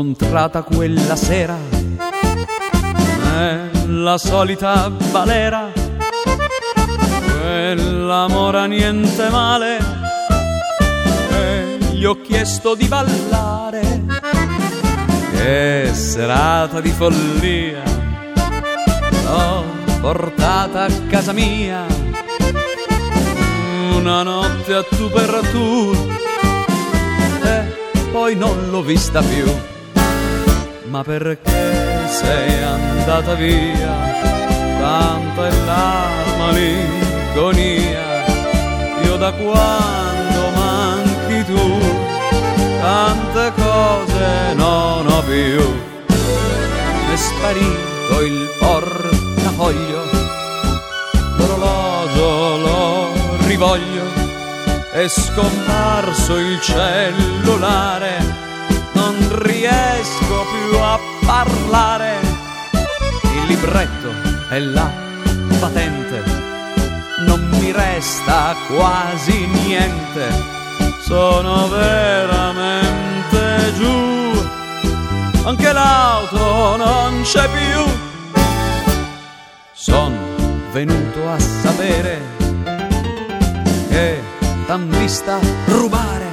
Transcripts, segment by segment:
incontrata quella sera nella solita balera, quella mora niente male, e gli ho chiesto di ballare. Che serata di follia, l'ho portata a casa mia, una notte a tu per tu, e poi non l'ho vista più. Ma perché sei andata via? Tanta è la malinconia. Io da quando manchi tu tante cose non ho più. È sparito il portafoglio, l'orologio lo rivoglio, è scomparso il cellulare, non riesco più a parlare. Il libretto e la patente, non mi resta quasi niente. Sono veramente giù, anche l'auto non c'è più. Son venuto a sapere che t'han vista rubare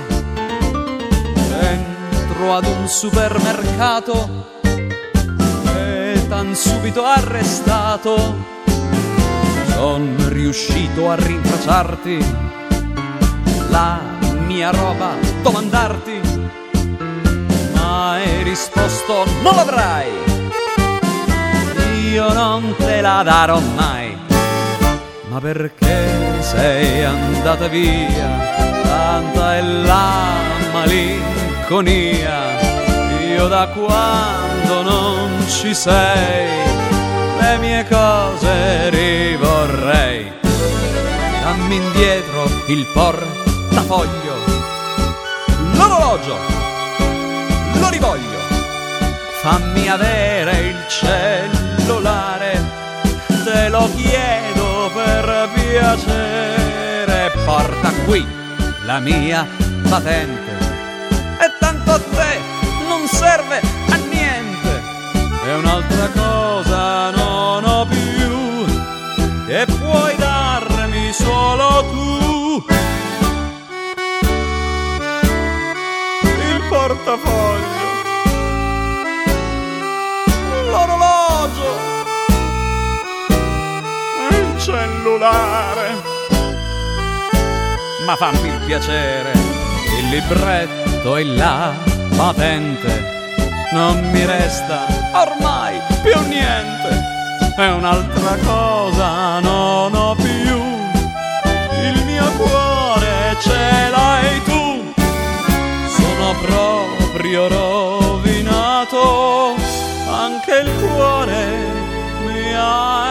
dentro ad un supermercato e t'han subito arrestato. Son riuscito a rintracciarti, la mia roba domandarti, ma hai risposto non l'avrai, io non te la darò mai. Ma perché sei andata via? Tanta è la malinconia. Io da quando non ci sei le mie cose rivorrei. Dammi indietro il portafoglio, l'orologio lo rivoglio, fammi avere il cellulare, te lo chiedo per piacere. Porta qui la mia patente, e tanto a te non serve a niente. E un'altra cosa non ho più, e puoi darmi solo tu. Il portafoglio, l'orologio, il cellulare. Ma fammi il piacere, il libretto e la patente, non mi resta ormai più niente. E un'altra cosa non ho più, il mio cuore ce l'hai tu. Sono proprio rovinato, anche il cuore mi hai